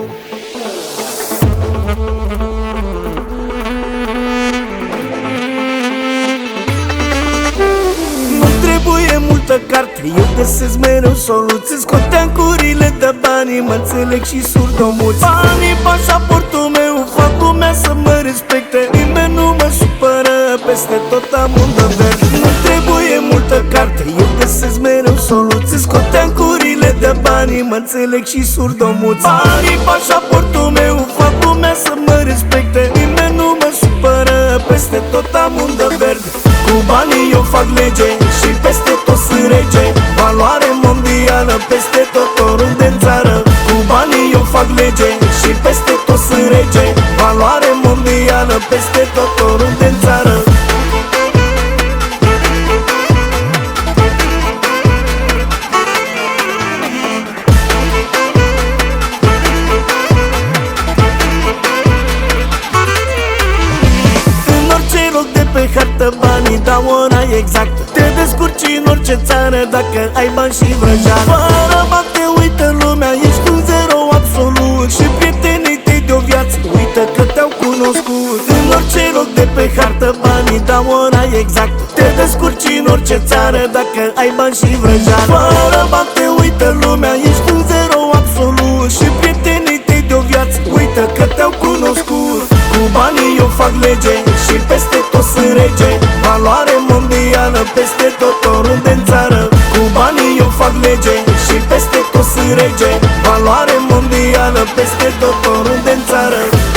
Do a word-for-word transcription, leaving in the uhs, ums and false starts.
Nu trebuie multă carte, eu găsesc mereu soluții. Scot ancurile de bani, mă înțeleg și surdomuți. Banii, pașaportul meu, fac lumea să mă respecte. Nimeni nu mă supără, peste tot am undă verde. Nu trebuie multă carte, eu găsesc mereu soluții. Scot ancurile de bani, mă înțeleg și surdomuți. Banii, pașaportul meu, fac lumea să mă respecte. Nimeni nu mă supără, peste tot am undă verde. Cu banii eu fac lege și peste tot sunt rege. Valoare mondială peste tot, oriunde în țară. Cu banii eu fac lege și peste tot sunt rege. Valoare mondială peste tot, oriunde în țară. Pe hartă banii dau ora exactă. Te descurci în orice țară dacă ai bani și vrăjeală. Fără bani te uită lumea, ești un zero absolut. Și prietenii tăi de-o viață uită că te-au cunoscut. În orice loc de pe hartă banii dau ora exactă. Te descurci în orice țară dacă ai bani și vrăjeală. Fără bani te uită lumea, ești un zero absolut. Și prietenii tăi de-o viață uită că te-au cunoscut. Cu banii eu fac lege și peste tot sunt rege. Valoare mondială peste tot, oriunde în țară. Cu banii eu fac lege și peste tot sunt rege. Valoare mondială peste tot, oriunde în țară.